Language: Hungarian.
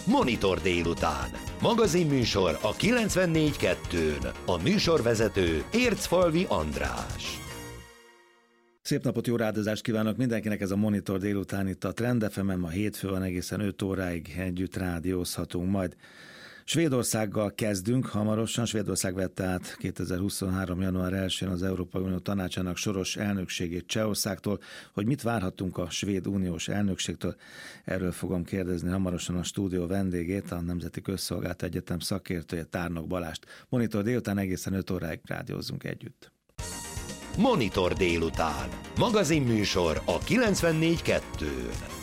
Monitor délután. Magazinműsor a 94.2-n. A műsorvezető Ércfalvi András. Szép napot, jó rádozást kívánok mindenkinek, ez a Monitor délután itt a Trend FM-en, ma hétfő van, egészen 5 óráig együtt rádiózhatunk majd. Svédországgal kezdünk hamarosan. Svédország vette át 2023. január 1-én az Európai Unió Tanácsának soros elnökségét Csehországtól. Hogy mit várhatunk a svéd uniós elnökségtől, erről fogom kérdezni hamarosan a stúdió vendégét, a Nemzeti Közszolgálati Egyetem szakértője, Tárnok Balást. Monitor délután egészen 5 óráig rádiózzunk együtt. Monitor délután. Magazinműsor a 94.2-n.